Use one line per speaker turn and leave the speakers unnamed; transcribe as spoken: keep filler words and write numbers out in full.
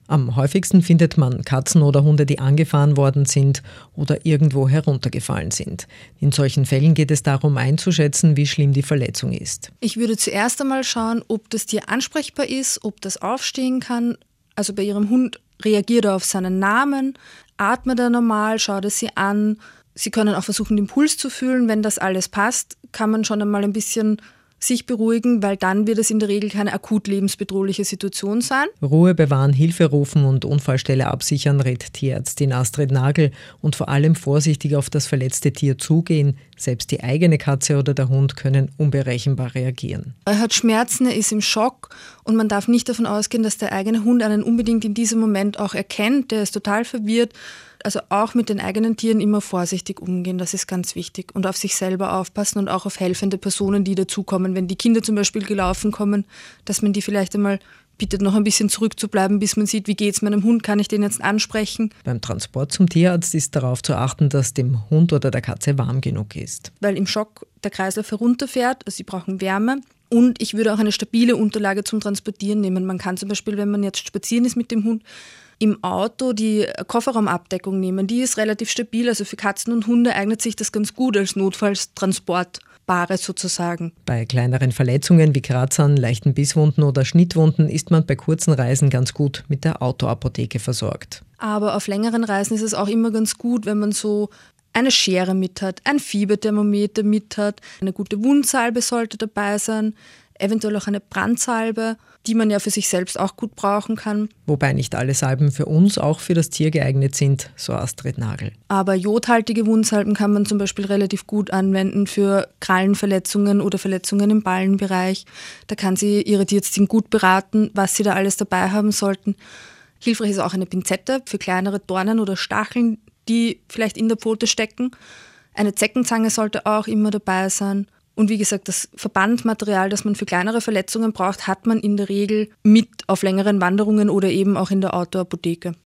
Am häufigsten findet man Katzen oder Hunde, die angefahren worden sind oder irgendwo heruntergefallen sind. In solchen Fällen geht es darum einzuschätzen, wie schlimm die Verletzung ist.
Ich würde zuerst einmal schauen, ob das Tier ansprechbar ist, ob das aufstehen kann. Also bei Ihrem Hund reagiert er auf seinen Namen, atmet er normal, schaut er sie an. Sie können auch versuchen, den Puls zu fühlen. Wenn das alles passt, kann man schon einmal ein bisschen sich beruhigen, weil dann wird es in der Regel keine akut lebensbedrohliche Situation sein.
Ruhe bewahren, Hilfe rufen und Unfallstelle absichern, rät Tierärztin Astrid Nagel, und vor allem vorsichtig auf das verletzte Tier zugehen. Selbst die eigene Katze oder der Hund können unberechenbar reagieren.
Er hat Schmerzen, er ist im Schock und man darf nicht davon ausgehen, dass der eigene Hund einen unbedingt in diesem Moment auch erkennt. Der ist total verwirrt. Also auch mit den eigenen Tieren immer vorsichtig umgehen, das ist ganz wichtig. Und auf sich selber aufpassen und auch auf helfende Personen, die dazukommen. Wenn die Kinder zum Beispiel gelaufen kommen, dass man die vielleicht einmal bittet, noch ein bisschen zurückzubleiben, bis man sieht, wie geht es meinem Hund, kann ich den jetzt ansprechen.
Beim Transport zum Tierarzt ist darauf zu achten, dass dem Hund oder der Katze warm genug ist.
Weil im Schock der Kreislauf herunterfährt, also sie brauchen Wärme. Und ich würde auch eine stabile Unterlage zum Transportieren nehmen. Man kann zum Beispiel, wenn man jetzt spazieren ist mit dem Hund, im Auto die Kofferraumabdeckung nehmen. Die ist relativ stabil, also für Katzen und Hunde eignet sich das ganz gut als Notfallstransportbare sozusagen.
Bei kleineren Verletzungen wie Kratzern, leichten Bisswunden oder Schnittwunden ist man bei kurzen Reisen ganz gut mit der Autoapotheke versorgt.
Aber auf längeren Reisen ist es auch immer ganz gut, wenn man so eine Schere mit hat, ein Fieberthermometer mit hat, eine gute Wundsalbe sollte dabei sein, eventuell auch eine Brandsalbe, die man ja für sich selbst auch gut brauchen kann.
Wobei nicht alle Salben für uns auch für das Tier geeignet sind, so Astrid Nagel.
Aber jodhaltige Wundsalben kann man zum Beispiel relativ gut anwenden für Krallenverletzungen oder Verletzungen im Ballenbereich. Da kann sie ihre Tierärztin gut beraten, was sie da alles dabei haben sollten. Hilfreich ist auch eine Pinzette für kleinere Dornen oder Stacheln, die vielleicht in der Pfote stecken. Eine Zeckenzange sollte auch immer dabei sein. Und wie gesagt, das Verbandmaterial, das man für kleinere Verletzungen braucht, hat man in der Regel mit auf längeren Wanderungen oder eben auch in der Autoapotheke.